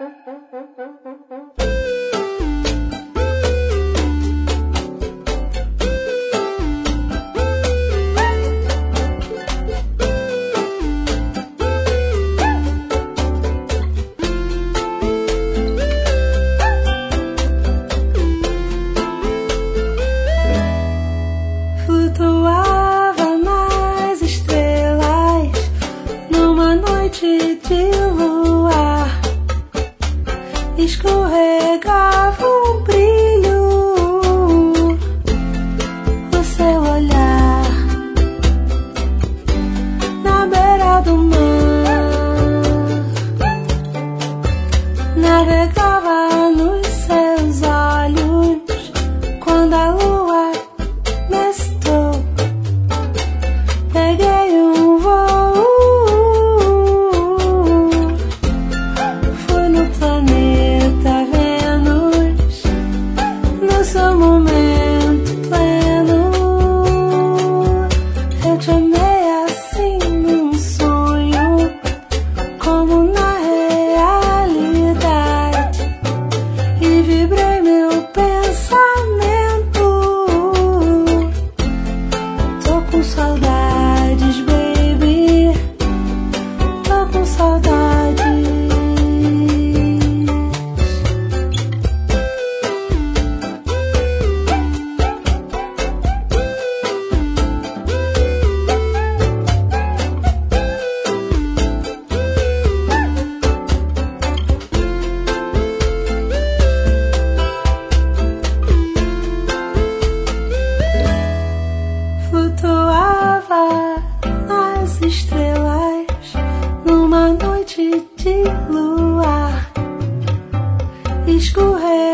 Flutuava nas estrelas numa noite de luar. Escorregava um brilho no seu olhar. Na beira do mar, navegava nos seus olhos quando a lua me estou. Peguei um voo, fui no planeta Vênus, no seu momento pleno. Eu te amei assim num sonho, como na realidade, e vibrei meu pensamento. Tô com saudades, baby, tô com saudades. Flutuava nas estrelas numa noite de luar. Escorreu